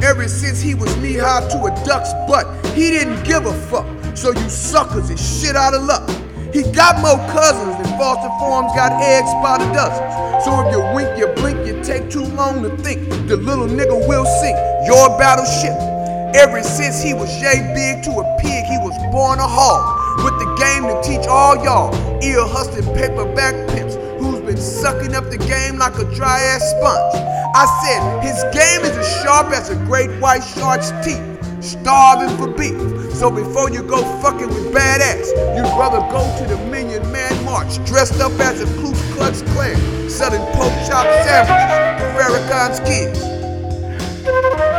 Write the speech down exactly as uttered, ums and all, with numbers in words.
Ever since he was knee-high to a duck's butt, he didn't give a fuck. So you suckers is shit out of luck. He got more cousins than foster forms got eggs by the dozens. So if you wink, you blink, you take too long to think, the little nigga will sink your battleship. Ever since he was yay big to a pig, he was born a hog. With the game to teach all y'all ear hustling paperback pimps who's been sucking up the game like a dry ass sponge. I said his game is as sharp as a great white shark's teeth, starving for beef. So before you go fucking with badass, you'd rather go to the Million Man March dressed up as a Ku Klux Klan, selling pork chop sandwiches to Farrakhan's kids.